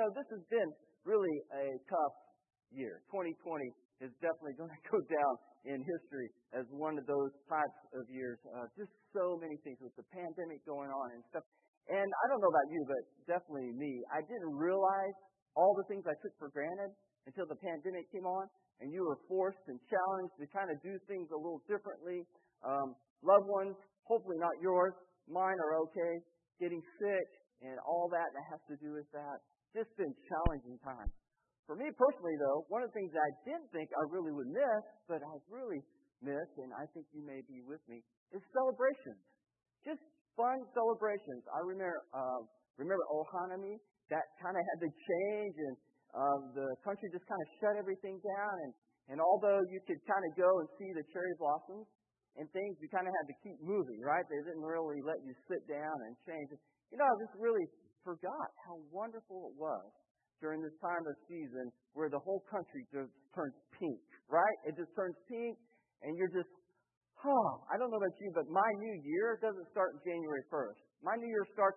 this has been really a tough year. 2020 is definitely going to go down in history as one of those types of years. Just so many things with the pandemic going on and stuff. And I don't know about you, but definitely me. I didn't realize all the things I took for granted until the pandemic came on, and you were forced and challenged to kind of do things a little differently. Loved ones, hopefully not yours, mine are okay, getting sick and all that has to do with that. Just been challenging times. For me personally, though, one of the things that I didn't think I really would miss, but I've really missed, and I think you may be with me, is celebrations. Just fun celebrations. I remember Ohanami. That kind of had to change, and the country just kind of shut everything down. And although you could kind of go and see the cherry blossoms and things, you kind of had to keep moving, right? They didn't really let you sit down and change. I just really forgot how wonderful it was during this time of season where the whole country just turns pink, right? It just turns pink, and you're just, I don't know about you, but my new year doesn't start January 1st. My new year starts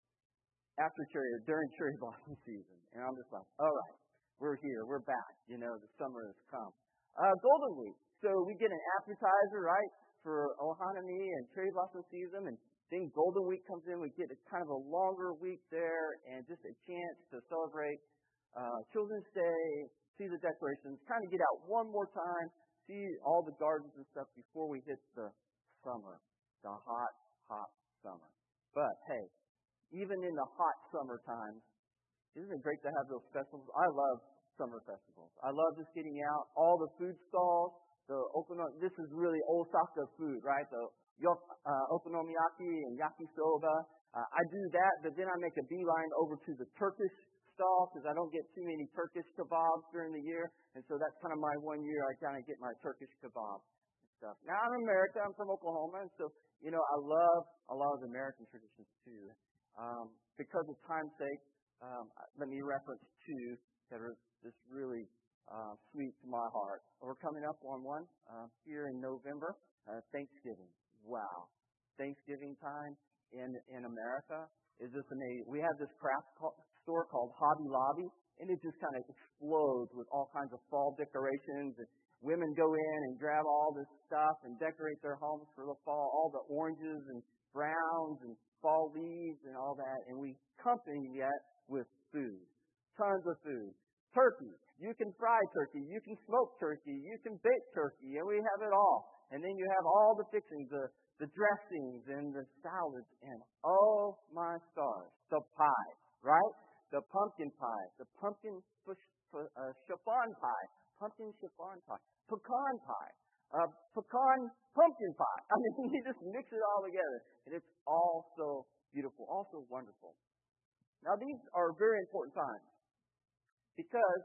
during cherry blossom season. And I'm just like, all right, we're here, we're back. The summer has come. Golden Week. So we get an appetizer, right, for Ohanami and cherry blossom season, and then Golden Week comes in. We get kind of a longer week there, and just a chance to celebrate Children's Day, see the decorations, kind of get out one more time, see all the gardens and stuff before we hit the summer, the hot, hot summer. But hey, even in the hot summer times, isn't it great to have those festivals? I love summer festivals. I love just getting out, all the food stalls, this is really Osaka food, right? The okonomiyaki and yakisoba. I do that, but then I make a beeline over to the Turkish stall because I don't get too many Turkish kebabs during the year. And so that's kind of my 1 year. I kind of get my Turkish kebab and stuff. Now, I'm American. I'm from Oklahoma. And so, I love a lot of the American traditions too. Because of time's sake, let me reference two that are just really sweet to my heart. We're coming up on one here in November, Thanksgiving. Wow. Thanksgiving time in America is just amazing. We have this craft store called Hobby Lobby, and it just kind of explodes with all kinds of fall decorations. And women go in and grab all this stuff and decorate their homes for the fall, all the oranges and browns and fall leaves and all that. And we accompany that with food, tons of food. Turkey. You can fry turkey. You can smoke turkey. You can bake turkey. And we have it all. And then you have all the fixings, the dressings and the salads. And oh my stars, the pie, right? The pumpkin pie, the pumpkin chiffon pie, pumpkin chiffon pie, pecan pie, pecan pumpkin pie. I mean, you just mix it all together. And it's all so beautiful, also wonderful. Now, these are very important times. Because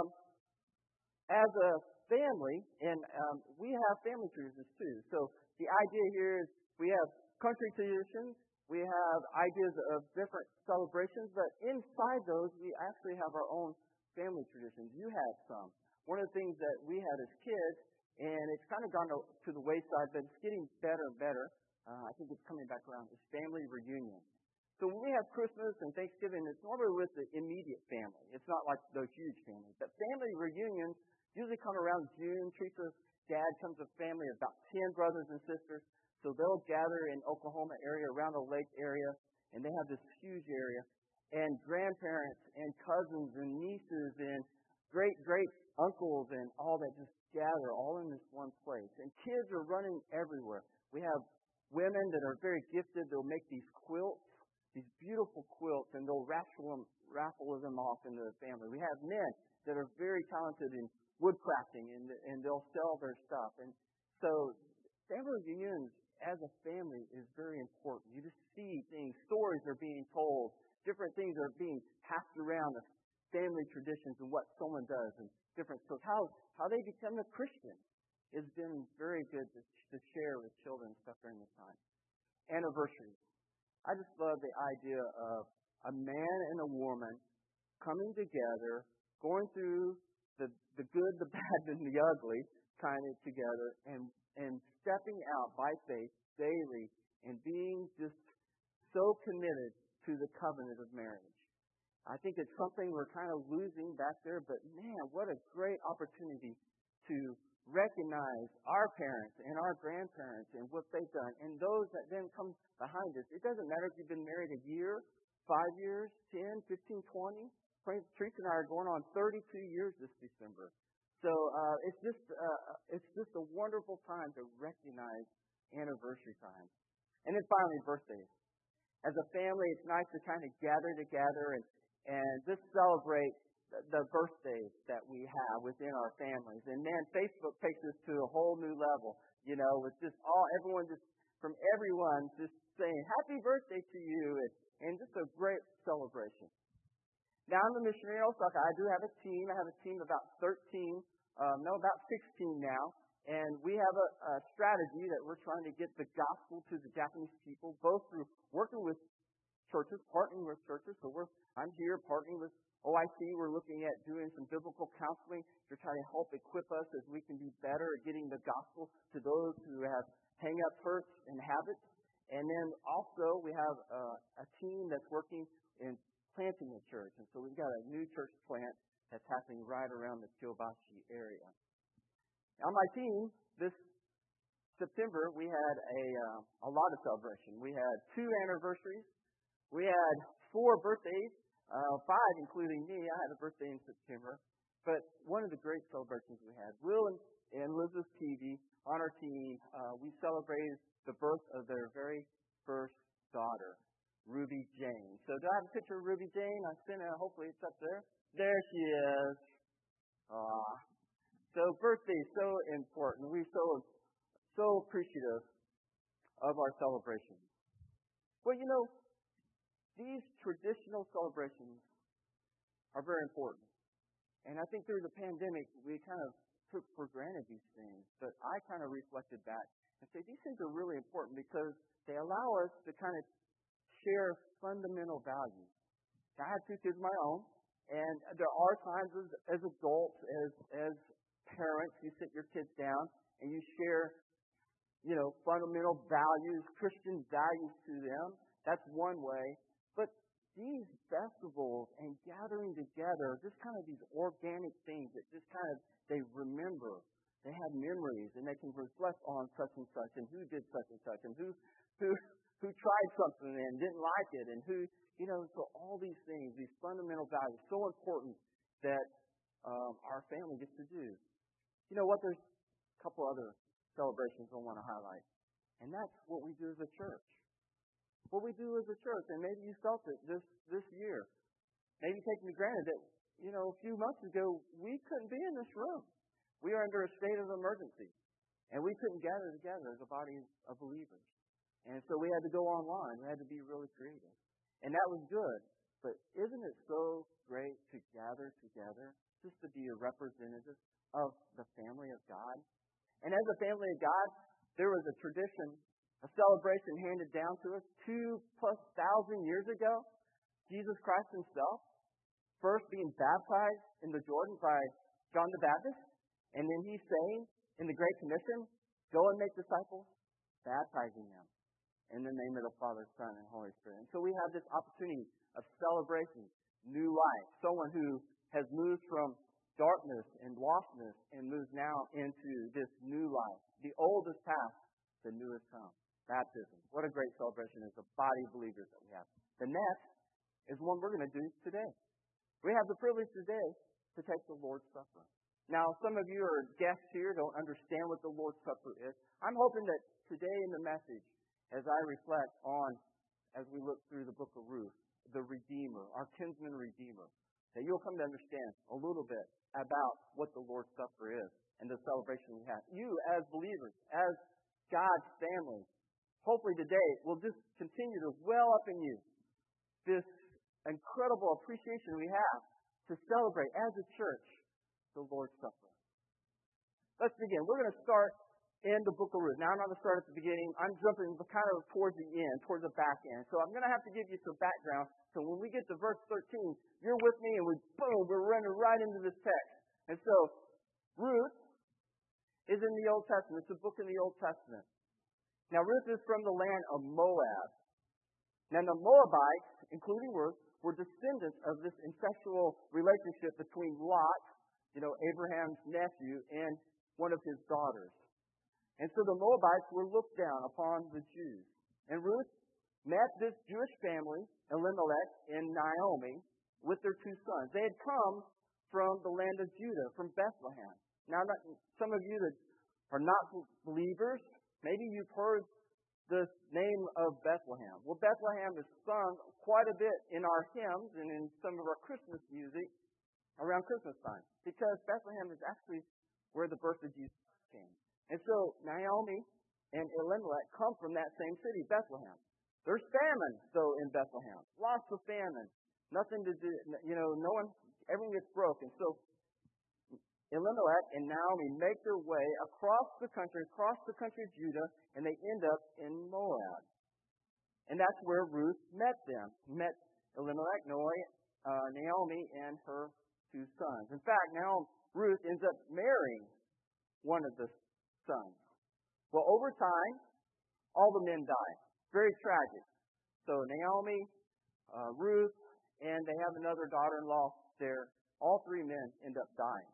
as a family, and we have family traditions too. So the idea here is we have country traditions, we have ideas of different celebrations, but inside those we actually have our own family traditions. You have some. One of the things that we had as kids, and it's kind of gone to the wayside, but it's getting better and better. I think it's coming back around, is family reunion. So when we have Christmas and Thanksgiving, it's normally with the immediate family. It's not like those huge families. But family reunions usually come around June. Teresa's dad comes with a family of about 10 brothers and sisters. So they'll gather in Oklahoma area, around the lake area, and they have this huge area. And grandparents and cousins and nieces and great uncles and all that just gather all in this one place. And kids are running everywhere. We have women that are very gifted. They'll make these quilts. These beautiful quilts, and they'll raffle them off into the family. We have men that are very talented in woodcrafting, and they'll sell their stuff. And so family reunions as a family is very important. You just see things, stories are being told, different things are being passed around, the family traditions and what someone does, and different. So how they become a Christian has been very good to share with children and stuff during this time. Anniversaries. I just love the idea of a man and a woman coming together, going through the good, the bad, and the ugly kind of together, and stepping out by faith daily and being just so committed to the covenant of marriage. I think it's something we're kind of losing back there, but man, what a great opportunity to recognize our parents and our grandparents and what they've done, and those that then come behind us. It doesn't matter if you've been married a year, 5 years, 10, 15, 20. Teresa and I are going on 32 years this December. So it's just a wonderful time to recognize anniversary time. And then finally, birthdays. As a family, it's nice to kind of gather together and just celebrate the birthdays that we have within our families. And man, Facebook takes us to a whole new level, with just everyone just saying happy birthday to you, and just a great celebration. Now, I'm a missionary in Osaka. I do have a team. I have a team of about about 16 now. And we have a strategy that we're trying to get the gospel to the Japanese people, both through working with churches, partnering with churches. So I'm here partnering with OIC. We're looking at doing some biblical counseling to try to help equip us as we can be better at getting the gospel to those who have hang-up hurts and habits. And then also we have a team that's working in planting a church. And so we've got a new church plant that's happening right around the Kyobashi area. On my team, this September, we had a lot of celebration. We had 2 anniversaries. We had 4 birthdays, 5 including me. I had a birthday in September. But one of the great celebrations we had, Will and Elizabeth Peavy on our team, we celebrated the birth of their very first daughter, Ruby Jane. So do I have a picture of Ruby Jane? I sent it. Hopefully it's up there. There she is. So birthday is so important. We're so appreciative of our celebrations. Well, these traditional celebrations are very important. And I think through the pandemic, we kind of took for granted these things. But I kind of reflected back and say these things are really important because they allow us to kind of share fundamental values. Now, I have 2 kids of my own, and there are times as adults, as parents, you sit your kids down and you share, fundamental values, Christian values to them. That's one way. But these festivals and gathering together, just kind of these organic things that just kind of, they remember. They have memories and they can reflect on such and such and who did such and such and who tried something and didn't like it and who, so all these things, these fundamental values, so important that our family gets to do. You know what? There's a couple other celebrations I want to highlight. And that's what we do as a church. What we do as a church, and maybe you felt it this year. Maybe taking for granted that, a few months ago, we couldn't be in this room. We are under a state of emergency. And we couldn't gather together as a body of believers. And so we had to go online. We had to be really creative. And that was good. But isn't it so great to gather together just to be a representative of the family of God? And as a family of God, there was a tradition, a celebration handed down to us 2,000+ years ago. Jesus Christ himself first being baptized in the Jordan by John the Baptist. And then he's saying in the Great Commission, go and make disciples, baptizing them in the name of the Father, Son, and Holy Spirit. And so we have this opportunity of celebration, new life, someone who has moved from darkness and lostness and moves now into this new life. The old is past, the new has come. Baptism. What a great celebration as a body of believers that we have. The next is one we're going to do today. We have the privilege today to take the Lord's Supper. Now, some of you are guests here, don't understand what the Lord's Supper is. I'm hoping that today in the message, as I reflect on, as we look through the book of Ruth, the Redeemer, our kinsman Redeemer, that you'll come to understand a little bit about what the Lord's Supper is and the celebration we have. You, as believers, as God's family, hopefully today will just continue to well up in you this incredible appreciation we have to celebrate as a church the Lord's Supper. Let's begin. We're going to start in the book of Ruth. Now, I'm not going to start at the beginning. I'm jumping kind of towards the end, towards the back end. So I'm going to have to give you some background. So when we get to verse 13, you're with me and we're running right into this text. And so Ruth is in the Old Testament. It's a book in the Old Testament. Now, Ruth is from the land of Moab. Now, the Moabites, including Ruth, were descendants of this incestual relationship between Lot, Abraham's nephew, and one of his daughters. And so the Moabites were looked down upon the Jews. And Ruth met this Jewish family, Elimelech and Naomi, with their two sons. They had come from the land of Judah, from Bethlehem. Now, some of you that are not believers, maybe you've heard the name of Bethlehem. Well, Bethlehem is sung quite a bit in our hymns and in some of our Christmas music around Christmas time, because Bethlehem is actually where the birth of Jesus came. And so Naomi and Elimelech come from that same city, Bethlehem. There's famine, though, in Bethlehem. Lots of famine. Nothing to do, no one, everyone gets broke. And so Elimelech and Naomi make their way across the country of Judah, and they end up in Moab. And that's where Ruth met them. Met Elimelech, Naomi, and her two sons. In fact, now Ruth ends up marrying one of the sons. Well, over time, all the men die. Very tragic. So Naomi, Ruth, and they have another daughter-in-law there. All three men end up dying.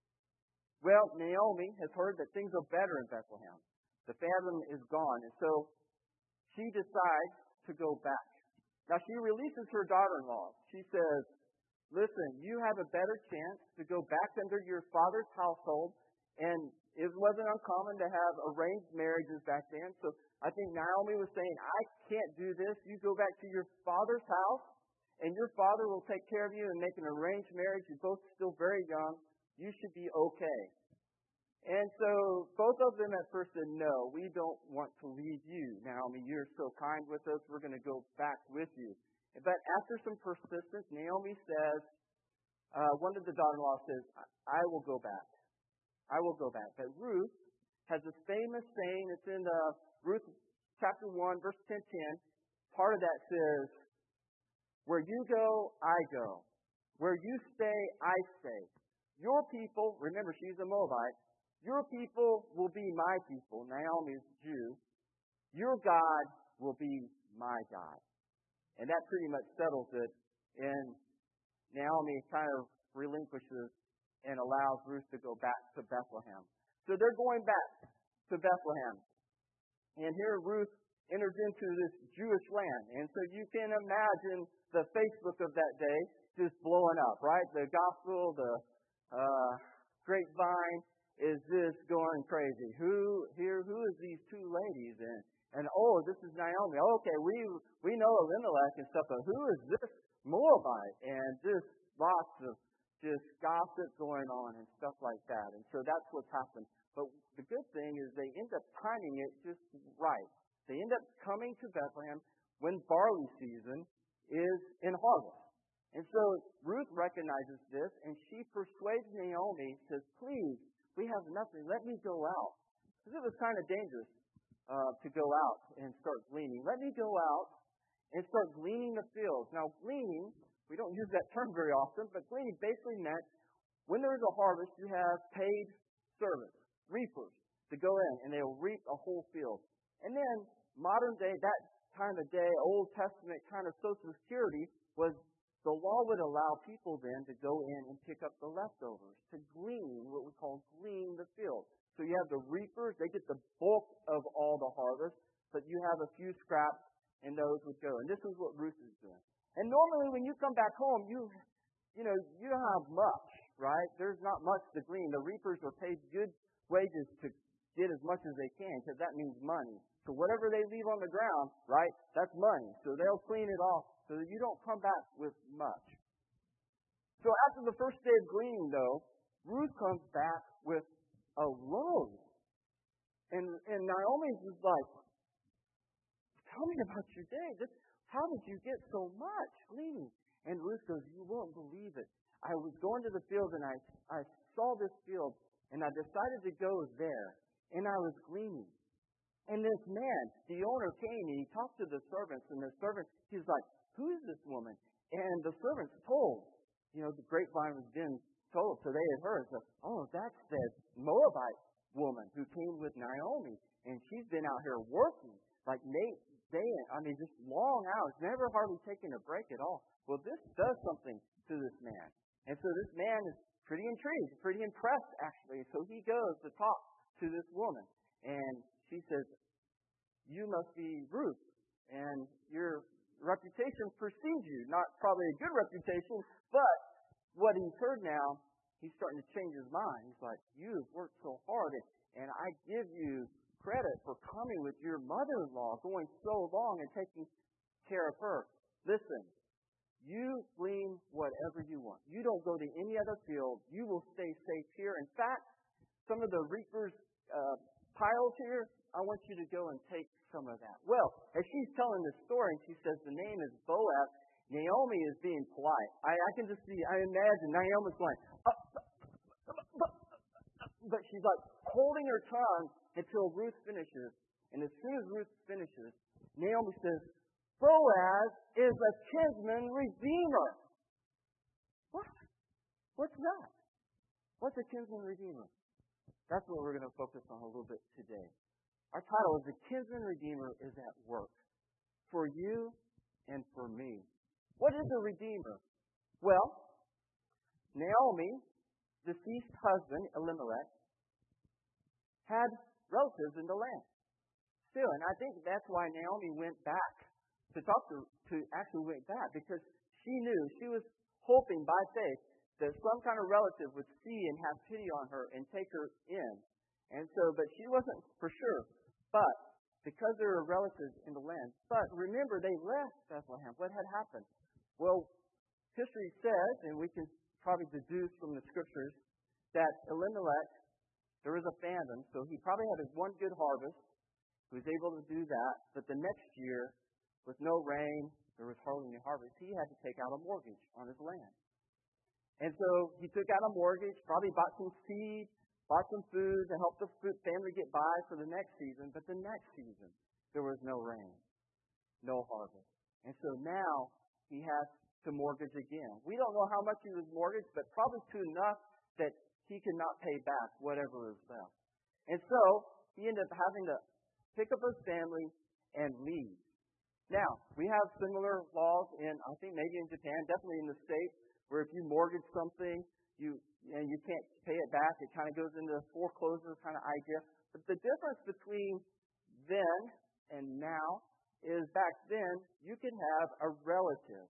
Well, Naomi has heard that things are better in Bethlehem. The famine is gone, and so she decides to go back. Now, she releases her daughter-in-law. She says, listen, you have a better chance to go back under your father's household, and it wasn't uncommon to have arranged marriages back then. So I think Naomi was saying, I can't do this. You go back to your father's house, and your father will take care of you and make an arranged marriage. You're both still very young. You should be okay. And so both of them at first said, no, we don't want to leave you, Naomi. You're so kind with us. We're going to go back with you. But after some persistence, Naomi says, one of the daughter-in-law says, I will go back. I will go back. But Ruth has this famous saying. It's in Ruth chapter 1, verse 10. Part of that says, where you go, I go. Where you stay, I stay. Your people, remember she's a Moabite, your people will be my people. Naomi's Jew. Your God will be my God. And that pretty much settles it. And Naomi kind of relinquishes and allows Ruth to go back to Bethlehem. So they're going back to Bethlehem. And here Ruth enters into this Jewish land. And so you can imagine the Facebook of that day just blowing up, right? The gospel, the grapevine is just going crazy. Who is these two ladies? And this is Naomi. Okay, we know Elimelech and stuff, but who is this Moabite? And just lots of just gossip going on and stuff like that. And so that's what's happened. But the good thing is they end up timing it just right. They end up coming to Bethlehem when barley season is in harvest. And so Ruth recognizes this, and she persuades Naomi, says, please, we have nothing. Let me go out. Because it was kind of dangerous to go out and start gleaning. Let me go out and start gleaning the fields. Now, gleaning, we don't use that term very often, but gleaning basically meant when there is a harvest, you have paid servants, reapers, to go in, and they'll reap a whole field. And then modern day, that time of day, Old Testament kind of Social Security was the law would allow people then to go in and pick up the leftovers, to glean, what we call glean the field. So you have the reapers, they get the bulk of all the harvest, but you have a few scraps, and those would go. And this is what Ruth is doing. And normally when you come back home, you don't have much, right? There's not much to glean. The reapers are paid good wages to get as much as they can, because that means money. So whatever they leave on the ground, right, that's money. So they'll clean it off so that you don't come back with much. So after the first day of gleaning, though, Ruth comes back with a load. And Naomi's is like, tell me about your day. How did you get so much gleaning? And Ruth goes, you won't believe it. I was going to the field, and I saw this field, and I decided to go there. And I was gleaning. And this man, the owner, came and he talked to the servants. And the servant, he was like, who is this woman? And the servants told, the grapevine was being told. So they had heard. So, that's the Moabite woman who came with Naomi. And she's been out here working like just long hours, never hardly taking a break at all. Well, this does something to this man. And so this man is pretty intrigued, pretty impressed, actually. So he goes to talk to this woman. And she says, you must be Ruth, and your reputation precedes you. Not probably a good reputation, but what he's heard now, he's starting to change his mind. He's like, you've worked so hard, and I give you credit for coming with your mother-in-law, going so long and taking care of her. Listen, you glean whatever you want. You don't go to any other field. You will stay safe here. In fact, some of the reapers' piles here, I want you to go and take some of that. Well, as she's telling this story, and she says the name is Boaz, Naomi is being polite. I can just see, I imagine Naomi's going, but she's like holding her tongue until Ruth finishes. And as soon as Ruth finishes, Naomi says, Boaz is a kinsman redeemer. What? What's that? What's a kinsman redeemer? That's what we're going to focus on a little bit today. Our title is The Kinsman Redeemer is at Work for you and for me. What is a redeemer? Well, Naomi, deceased husband, Elimelech, had relatives in the land. Still, and I think that's why Naomi went back to actually went back, because she knew, she was hoping by faith that some kind of relative would see and have pity on her and take her in. And so, but she wasn't for sure. But because there were relatives in the land. But remember, they left Bethlehem. What had happened? Well, history says, and we can probably deduce from the scriptures, that Elimelech, there was a famine, so he probably had his one good harvest. He was able to do that. But the next year, with no rain, there was hardly any harvest. He had to take out a mortgage on his land. And so he took out a mortgage, probably bought some seed, bought some food to help the family get by for the next season. But the next season, there was no rain, no harvest. And so now he has to mortgage again. We don't know how much he was mortgaged, but probably to enough that he could not pay back whatever was left. And so he ended up having to pick up his family and leave. Now, we have similar laws in, I think maybe in Japan, definitely in the States, where if you mortgage something, you can't pay it back. It kind of goes into a foreclosure kind of idea. But the difference between then and now is back then you could have a relative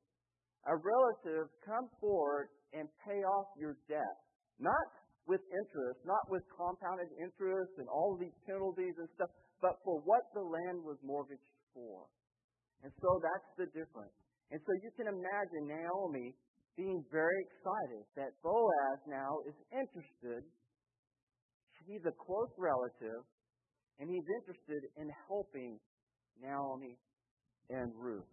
come forward and pay off your debt. Not with interest, not with compounded interest and all of these penalties and stuff, but for what the land was mortgaged for. And so that's the difference. And so you can imagine Naomi being very excited that Boaz now is interested. He's a close relative, and he's interested in helping Naomi and Ruth.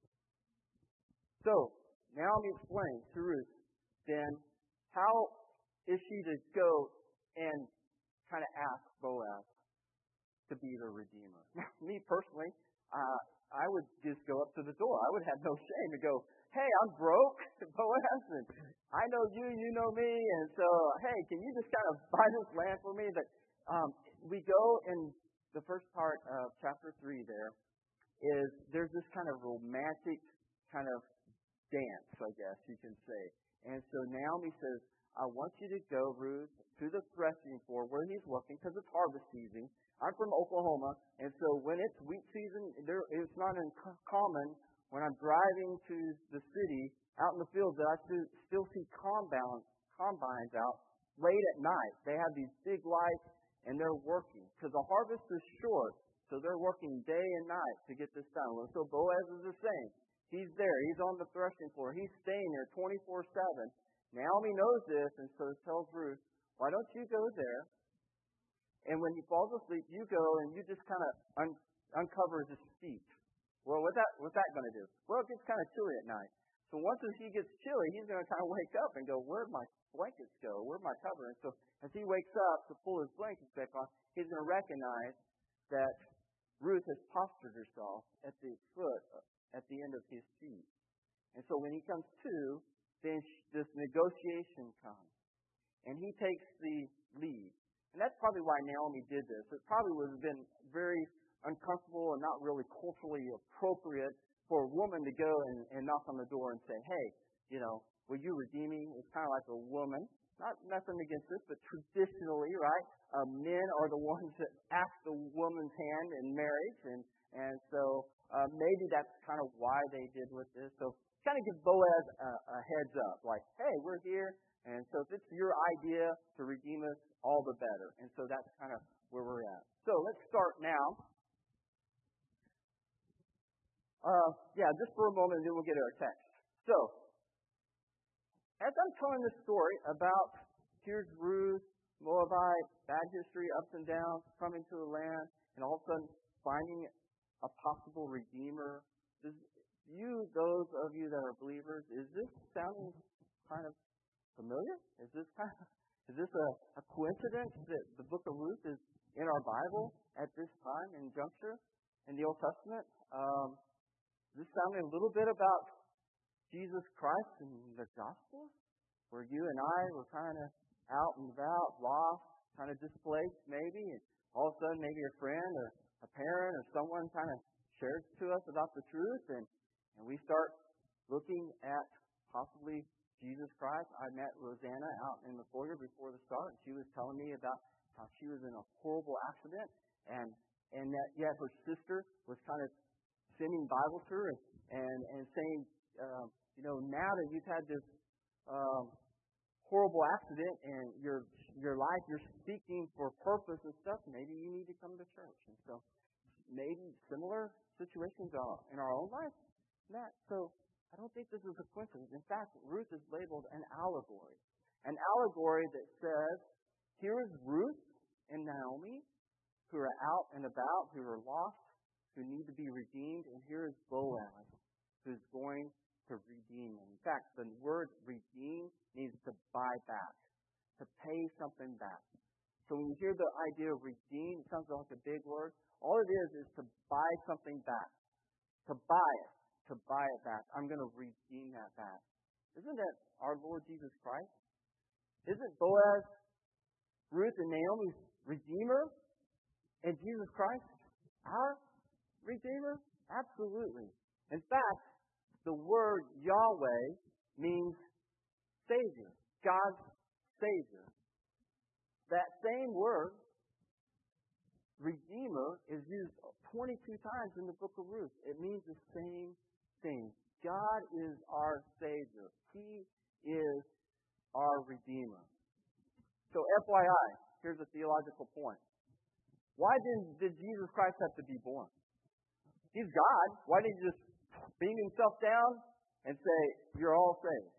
So, Naomi explains to Ruth, then, how is she to go and kind of ask Boaz to be the Redeemer? Now, me personally, I would just go up to the door. I would have no shame to go, hey, I'm broke, Boaz, and I know you, you know me, and so, hey, can you just kind of buy this land for me? But we go in the first part of chapter 3 there's this kind of romantic kind of dance, I guess you can say. And so Naomi says, I want you to go, Ruth, to the threshing floor where he's working, because it's harvest season. I'm from Oklahoma, and so when it's wheat season, it's not uncommon when I'm driving to the city, out in the field, that I still see combines out late at night. They have these big lights, and they're working, because the harvest is short, so they're working day and night to get this done. Well, so Boaz is the same. He's there. He's on the threshing floor. He's staying there 24/7. Naomi knows this, and so tells Ruth, why don't you go there? And when he falls asleep, you go and you just kind of uncover his feet. Well, what's that going to do? Well, it gets kind of chilly at night. So once he gets chilly, he's going to kind of wake up and go, where'd my blankets go? Where'd my cover? And so as he wakes up to pull his blankets back on, he's going to recognize that Ruth has postured herself at the foot, at the end of his feet. And so when he comes to, then this negotiation comes. And he takes the lead. And that's probably why Naomi did this. It probably would have been very uncomfortable and not really culturally appropriate for a woman to go and knock on the door and say, hey, will you redeem me? It's kind of like a woman. Nothing against this, but traditionally, right, men are the ones that ask the woman's hand in marriage, and so maybe that's kind of why they did with this. So kind of give Boaz a heads up, like, hey, we're here, and so if it's your idea to redeem us, all the better. And so that's kind of where we're at. So let's start now. Just for a moment, and then we'll get to our text. So, as I'm telling this story about here's Ruth, Moabite, bad history, ups and downs, coming to the land, and all of a sudden finding a possible redeemer, those of you that are believers, is this sounding kind of familiar? Is this a coincidence that the book of Ruth is in our Bible at this time and juncture in the Old Testament? Is this sounding a little bit about Jesus Christ and the gospel, where you and I were kind of out and about, lost, kind of displaced maybe, and all of a sudden maybe a friend or a parent or someone kind of shares to us about the truth, and we start looking at possibly Jesus Christ. I met Rosanna out in the foyer before the start, and she was telling me about how she was in a horrible accident, and that yet her sister was kind of sending Bible to her and saying, now that you've had this horrible accident and your life, you're seeking for purpose and stuff, maybe you need to come to church. And so maybe similar situations are in our own life, Matt. So I don't think this is a coincidence. In fact, Ruth is labeled an allegory that says, here is Ruth and Naomi who are out and about, who are lost, who need to be redeemed, and here is Boaz who's going to redeem them. In fact, the word redeem means to buy back, to pay something back. So when you hear the idea of redeem, it sounds like a big word. All it is to buy something back, to buy it back. I'm going to redeem that back. Isn't that our Lord Jesus Christ? Isn't Boaz, Ruth, and Naomi's Redeemer, and Jesus Christ our Redeemer? Absolutely. In fact, the word Yahweh means Savior, God's Savior. That same word, Redeemer, is used 22 times in the book of Ruth. It means the same thing. God is our Savior. He is our Redeemer. So FYI, here's a theological point. Why did Jesus Christ have to be born? He's God. Why didn't he just beam himself down and say, you're all saved?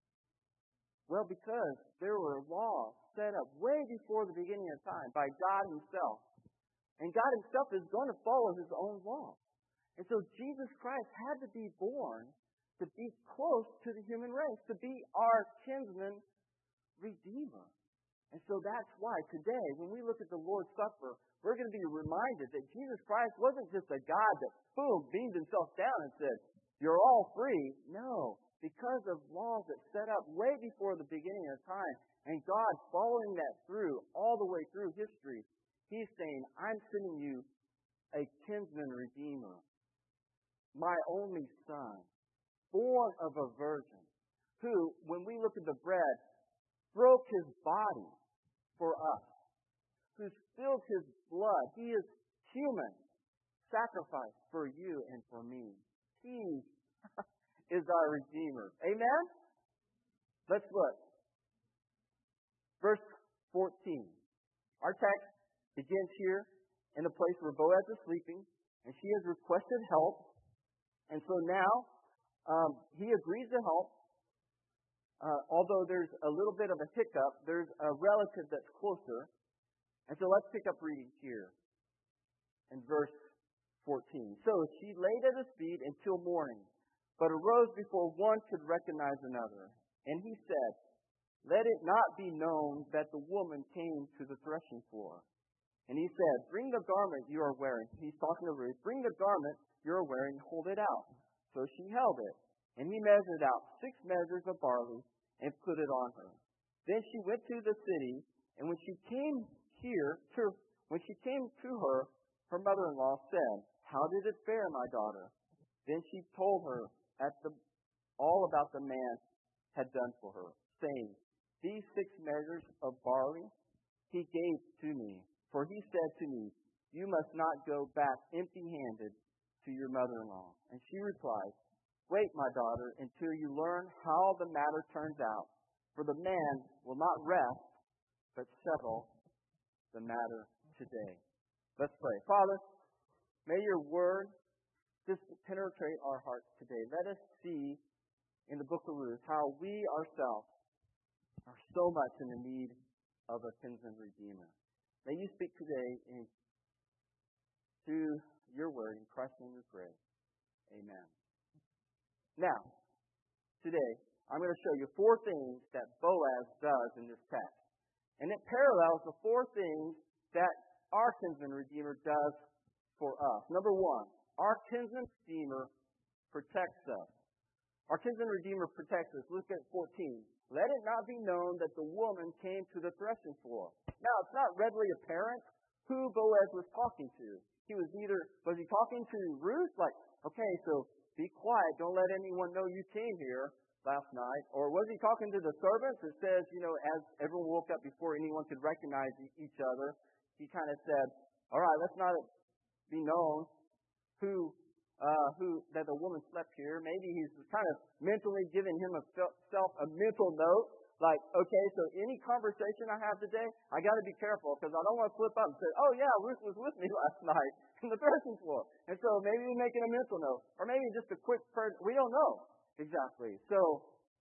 Well, because there were laws set up way before the beginning of time by God himself. And God himself is going to follow his own law. And so Jesus Christ had to be born to be close to the human race, to be our kinsman redeemer. And so that's why today, when we look at the Lord's Supper, we're going to be reminded that Jesus Christ wasn't just a God that, boom, beamed himself down and said, you're all free. No, because of laws that set up way before the beginning of time, and God following that through, all the way through history, he's saying, I'm sending you a kinsman redeemer, my only son, born of a virgin, who, when we look at the bread, broke his body for us, who spilled his blood. He is human, sacrificed for you and for me. He is our Redeemer. Amen? Let's look. Verse 14. Our text begins here in the place where Boaz is sleeping, and she has requested help. And so now he agrees to help. Although there's a little bit of a hiccup, there's a relative that's closer. And so let's pick up reading here in verse 14. So she laid at his feet until morning, but arose before one could recognize another. And he said, let it not be known that the woman came to the threshing floor. And he said, bring the garment you are wearing. He's talking to Ruth. Bring the garment you are wearing, hold it out. So she held it. And he measured out 6 measures of barley and put it on her. Then she went to the city, and when she came to her mother-in-law said, how did it fare, my daughter? Then she told her all about the man had done for her, saying, "These 6 measures of barley he gave to me, for he said to me, 'You must not go back empty-handed to your mother-in-law.'" And she replied, "Wait, my daughter, until you learn how the matter turns out, for the man will not rest, but settle the matter today." Let's pray. Father, may your word just penetrate our hearts today. Let us see in the book of Ruth how we ourselves are so much in the need of a kinsman redeemer. May you speak today through your word. In Christ's name we pray. Amen. Now, today, I'm going to show you 4 things that Boaz does in this text. And it parallels the 4 things that our kinsman redeemer does for us. Number 1, our kinsman redeemer protects us. Our kinsman redeemer protects us. Look at 14. "Let it not be known that the woman came to the threshing floor." Now, it's not readily apparent who Boaz was talking to. Was he talking to Ruth? Like, okay, so be quiet. Don't let anyone know you came here last night. Or was he talking to the servants? It says, as everyone woke up before anyone could recognize each other, he kind of said, "All right, let's not be known who that the woman slept here." Maybe he's kind of mentally giving himself a mental note, like, okay, so any conversation I have today, I got to be careful because I don't want to slip up and say, "Oh yeah, Ruth was with me last night in the threshing floor." And so maybe he's making a mental note, or maybe just a quick we don't know exactly. So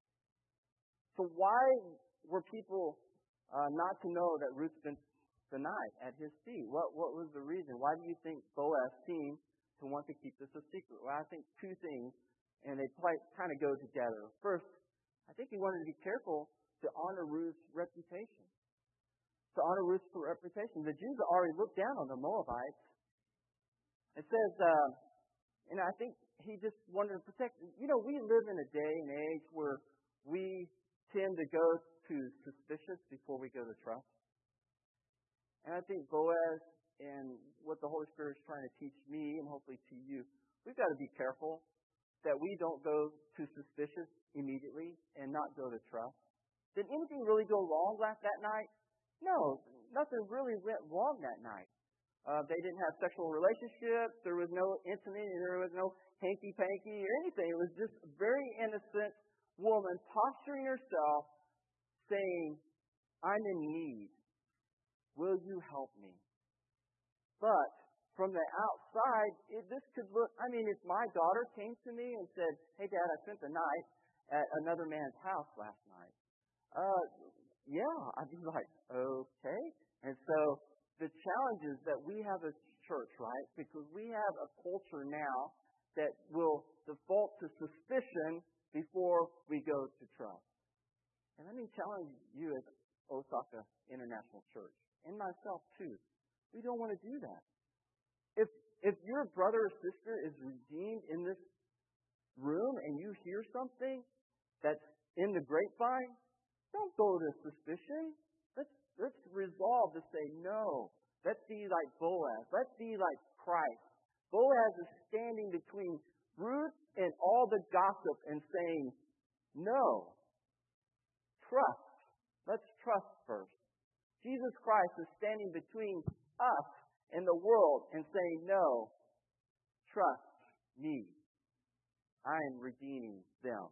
why were people not to know that Ruth spent the night at his feet? What was the reason? Why do you think Boaz seemed to want to keep this a secret? Well, I think 2 things, and they kind of go together. First, I think he wanted to be careful to honor Ruth's reputation. To honor Ruth's reputation. The Jews already looked down on the Moabites. It says, and I think he just wanted to protect. We live in a day and age where we tend to go to suspicious before we go to trust. And I think Boaz and what the Holy Spirit is trying to teach me and hopefully to you, we've got to be careful that we don't go to suspicious immediately and not go to trust. Did anything really go wrong that night? No, nothing really went wrong that night. They didn't have sexual relationships. There was no intimate. There was no hanky-panky or anything. It was just a very innocent woman posturing herself, saying, "I'm in need. Will you help me?" But from the outside, this could look, if my daughter came to me and said, "Hey, Dad, I spent the night at another man's house last night," yeah, I'd be like, okay. And so the challenges that we have as church, right, because we have a culture now that will default to suspicion before we go to trust. And let me challenge you as Osaka International Church, and myself too. We don't want to do that. If your brother or sister is redeemed in this room and you hear something that's in the grapevine, don't go to suspicion. Let's resolve to say no. Let's be like Boaz. Let's be like Christ. Boaz is standing between Ruth and all the gossip and saying, no. Trust. Let's trust first. Jesus Christ is standing between us and the world and saying, no, trust me. I am redeeming them.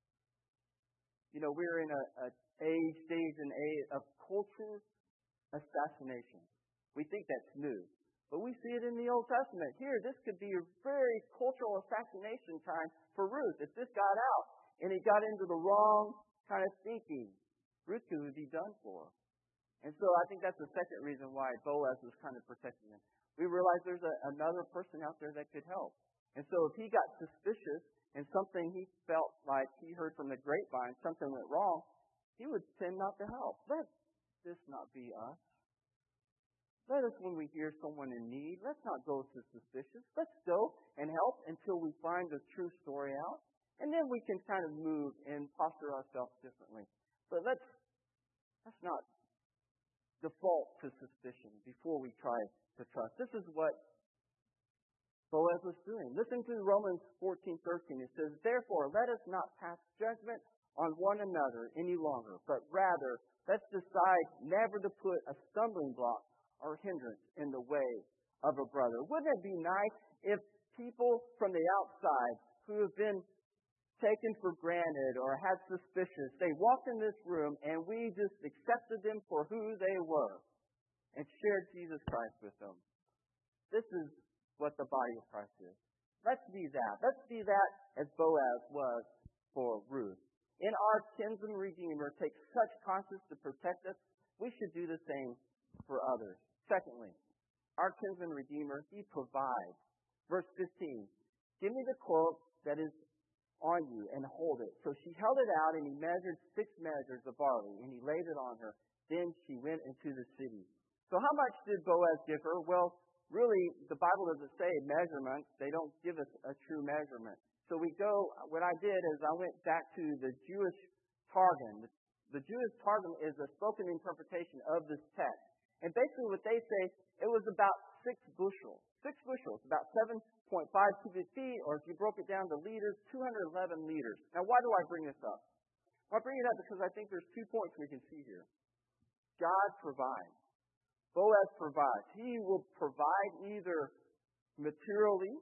We're in a stage of culture assassination. We think that's new. But we see it in the Old Testament. Here, this could be a very cultural assassination time for Ruth. If this got out and it got into the wrong kind of thinking, Ruth could be done for. And so I think that's the second reason why Boaz was kind of protecting him. We realize there's another person out there that could help. And so if he got suspicious and something he felt like he heard from the grapevine, something went wrong, he would tend not to help. Let this not be us. Let us, when we hear someone in need, let's not go to suspicious. Let's go and help until we find the true story out. And then we can kind of move and posture ourselves differently. But let's not default to suspicion before we try to trust. This is what Boaz was doing. Listen to Romans 14:13. It says, "Therefore, let us not pass judgment on one another any longer, but rather let's decide never to put a stumbling block or hindrance in the way of a brother." Wouldn't it be nice if people from the outside who have been taken for granted or had suspicions, they walked in this room and we just accepted them for who they were and shared Jesus Christ with them? This is what the body of Christ is. Let's be that. Let's be that as Boaz was for Ruth. In our kinsman redeemer takes such conscience to protect us, we should do the same for others. Secondly, our kinsman redeemer, he provides. Verse 15, "Give me the cloak that is on you and hold it." So she held it out, and he measured 6 measures of barley, and he laid it on her. Then she went into the city. So how much did Boaz give her? Well, really, the Bible doesn't say measurements. They don't give us a true measurement. So what I did is I went back to the Jewish Targum. The Jewish Targum is a spoken interpretation of this text. And basically what they say, it was about 6 bushels. 6 bushels, about 7.5 cubic feet, or if you broke it down to liters, 211 liters. Now, why do I bring this up? Well, I bring it up because I think there's 2 points we can see here. God provides. Boaz provides. He will provide either materially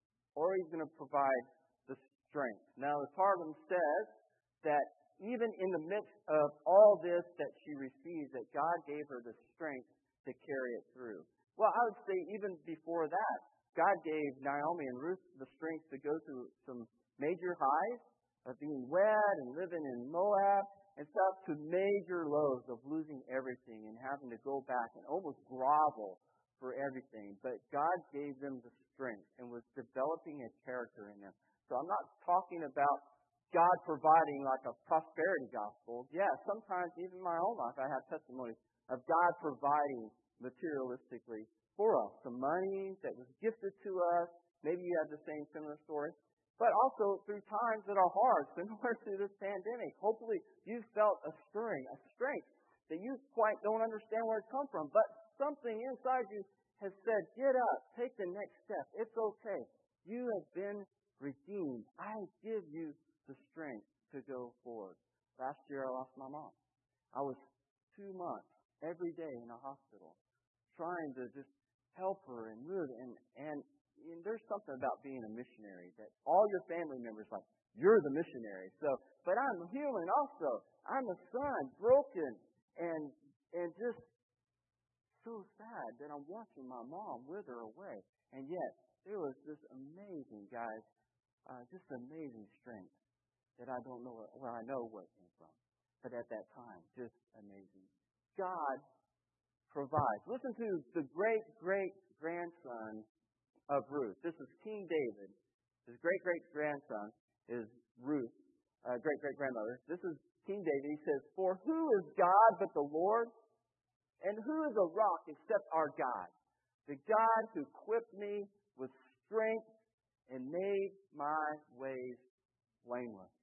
or he's going to provide the strength. Now, the Targum says that even in the midst of all this that she received, that God gave her the strength to carry it through. Well, I would say even before that, God gave Naomi and Ruth the strength to go through some major highs of being wed and living in Moab and stuff to major lows of losing everything and having to go back and almost grovel for everything. But God gave them the strength and was developing a character in them. So I'm not talking about God providing like a prosperity gospel. Yeah, sometimes even in my own life I have testimonies of God providing materialistically for us. Some money that was gifted to us. Maybe you have the same similar story. But also through times that are hard, similar to this pandemic. Hopefully you felt a stirring, a strength that you quite don't understand where it comes from. But something inside you has said, get up, take the next step. It's okay. You have been redeemed. I give you the strength to go forward. Last year I lost my mom. I was 2 months every day in a hospital trying to just help her and live. And there's something about being a missionary that all your family members like, you're the missionary. So, but I'm human also. I'm a son, broken, and just so sad that I'm watching my mom wither away. And yet, there was this amazing, guys, just amazing strength that I don't know where I know where it came from. But at that time, just amazing. God provides. Listen to the great-great-grandson of Ruth. This is King David. His great-great-grandson is Ruth, great-great-grandmother. This is King David. He says, "For who is God but the Lord? And who is a rock except our God? The God who equipped me with strength and made my ways blameless."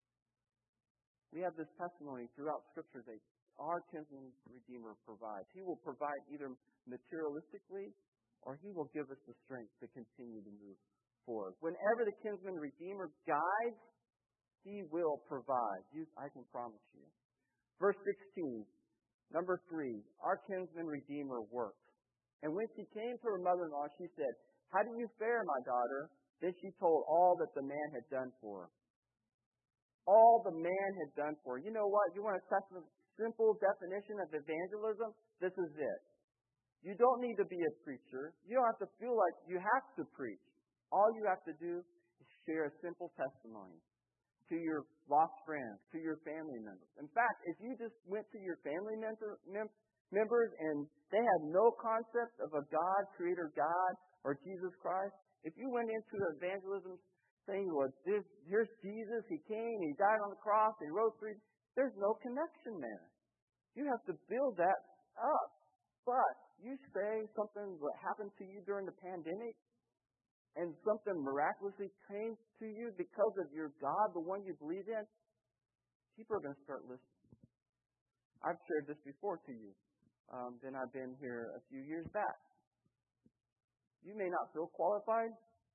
We have this testimony throughout Scripture that our kinsman Redeemer provides. He will provide either materialistically or He will give us the strength to continue to move forward. Whenever the kinsman Redeemer guides, He will provide. I can promise you. Verse 16, number 3, our kinsman Redeemer works. And when she came to her mother-in-law, she said, "How do you fare, my daughter?" Then she told all that the man had done for her. All the man had done for her. You know what? You want a simple definition of evangelism? This is it. You don't need to be a preacher. You don't have to feel like you have to preach. All you have to do is share a simple testimony to your lost friends, to your family members. In fact, if you just went to your family members and they had no concept of a God, Creator God, or Jesus Christ, if you went into evangelism saying, "Well, here's Jesus, He came, He died on the cross, He rose 3 days," there's no connection there. You have to build that up. But you say something that happened to you during the pandemic and something miraculously came to you because of your God, the one you believe in, people are going to start listening. I've shared this before to you. Then I've been here a few years back. You may not feel qualified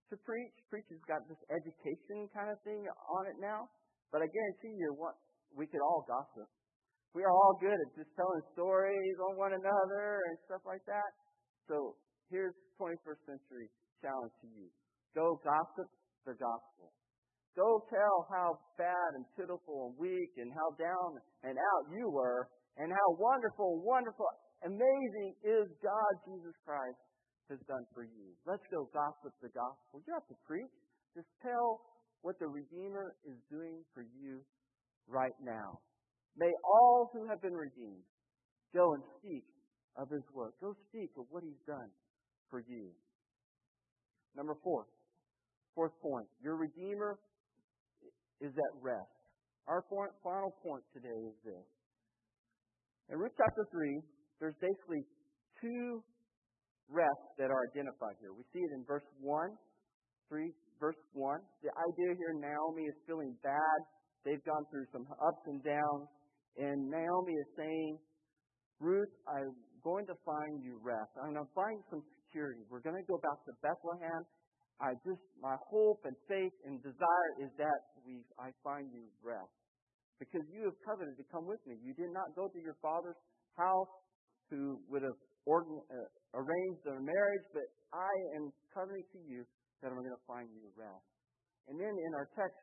to preach. Preaching's got this education kind of thing on it now. But I guarantee you, we could all gossip. We are all good at just telling stories on one another and stuff like that. So here's 21st century challenge to you. Go gossip the gospel. Go tell how bad and pitiful and weak and how down and out you were and how wonderful, wonderful, amazing is God, Jesus Christ, has done for you. Let's go gossip the gospel. You don't have to preach. Just tell what the Redeemer is doing for you right now. May all who have been redeemed go and speak of His work. Go speak of what He's done for you. Number 4. Fourth point. Your Redeemer is at rest. Our final point today is this. In Ruth chapter 3, there's basically two rests that are identified here. We see it in verse 1. Verse 1. The idea here, Naomi is feeling bad. They've gone through some ups and downs. And Naomi is saying, Ruth, I'm going to find you rest. I'm going to find some security. We're going to go back to Bethlehem. My hope and faith and desire is that I find you rest. Because you have covenanted to come with me. You did not go to your father's house who would have arranged their marriage, but I am covenanting to you that I'm going to find you rest. And then in our text,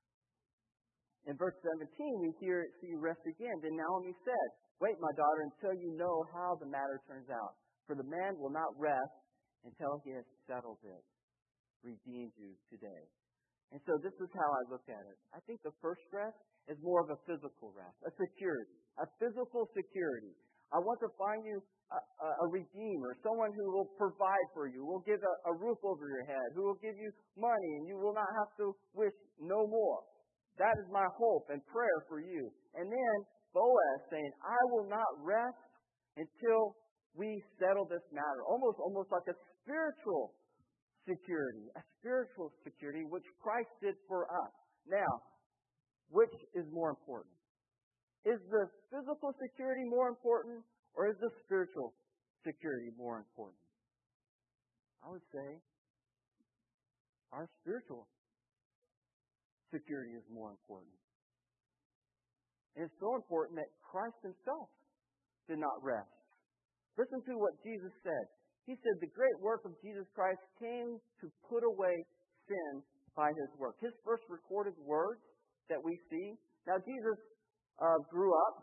in verse 17, we see rest again. Then Naomi said, wait, my daughter, until you know how the matter turns out. For the man will not rest until he has settled it. Redeemed you today. And so this is how I look at it. I think the first rest is more of a physical rest, a security, a physical security. I want to find you a redeemer, someone who will provide for you, will give a roof over your head, who will give you money, and you will not have to wish no more. That is my hope and prayer for you. And then Boaz saying, I will not rest until we settle this matter. Almost like a spiritual security, which Christ did for us. Now, which is more important? Is the physical security more important, or is the spiritual security more important? I would say our spiritual security is more important. And it's so important that Christ Himself did not rest. Listen to what Jesus said. He said the great work of Jesus Christ came to put away sin by His work. His first recorded words that we see. Now, Jesus grew up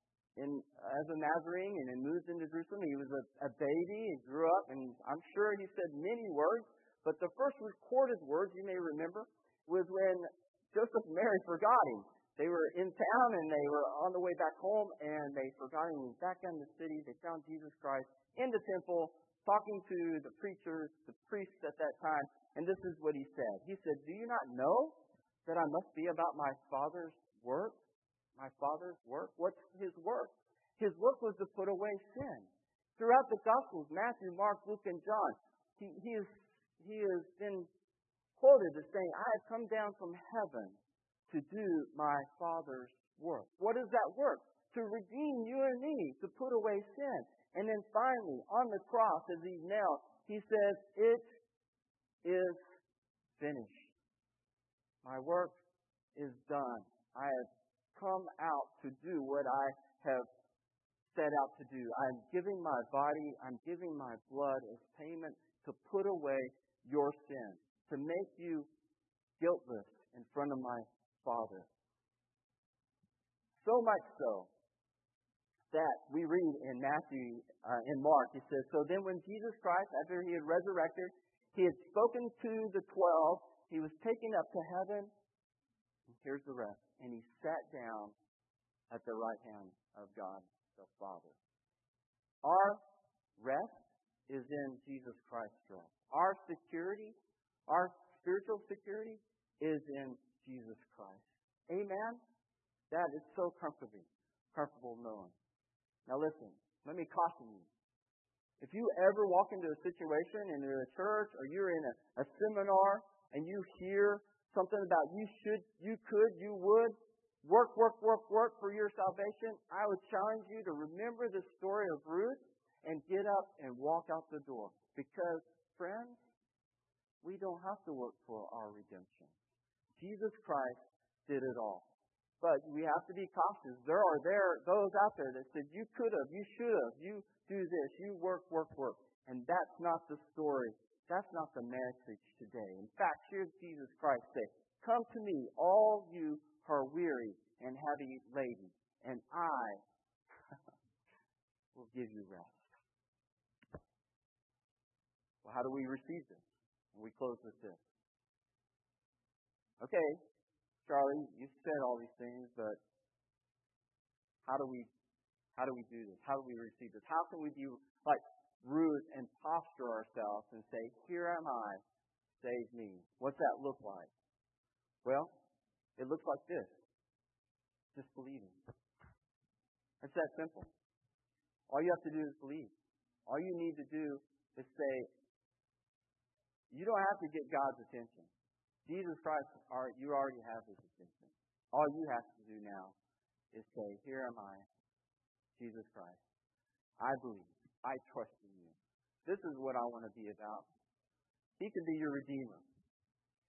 as a Nazarene and moved into Jerusalem. He was a baby. He grew up, and I'm sure he said many words. But the first recorded words, you may remember, was when Joseph and Mary forgot Him. They were in town, and they were on the way back home, and they forgot Him. He was back in the city. They found Jesus Christ in the temple, talking to the preachers, the priests at that time, and this is what He said. He said, do you not know that I must be about my Father's work? My Father's work? What's His work? His work was to put away sin. Throughout the Gospels, Matthew, Mark, Luke, and John, he has been quoted as saying, I have come down from heaven to do my Father's work. What is that work? To redeem you and me, to put away sin. And then finally, on the cross, as He's nailed, He says, it is finished. My work is done. I have come out to do what I have set out to do. I'm giving my body, I'm giving my blood as payment to put away your sin, to make you guiltless in front of my Father. So much so that we read in Matthew, in Mark, it says, so then when Jesus Christ, after He had resurrected, He had spoken to the 12, He was taken up to heaven. And here's the rest. And He sat down at the right hand of God the Father. Our rest is in Jesus Christ's rest. Our security, our spiritual security, is in Jesus Christ. Amen? That is so comfortable knowing. Now listen, let me caution you. If you ever walk into a situation in a church or you're in a seminar and you hear something about you should, you could, you would, work for your salvation, I would challenge you to remember the story of Ruth and get up and walk out the door. Because, friends, We don't have to work for our redemption. Jesus Christ did it all. But we have to be cautious. There are those out there that said, you could have, you should have, you do this, you work. And that's not the story. That's not the message today. In fact, here's Jesus Christ say, come to me, all you who are weary and heavy laden, and I will give you rest. Well, how do we receive this? And we close with this. Okay, Charlie, you said all these things, but how do we do this? How do we receive this? How can we be like Ruth and posture ourselves and say, here am I, save me? What's that look like? Well, it looks like this. Just believing. It's that simple. All you have to do is believe. All you need to do is say, you don't have to get God's attention. Jesus Christ, you already have His attention. All you have to do now is say, here am I, Jesus Christ. I believe. I trust in you. This is what I want to be about. He can be your Redeemer.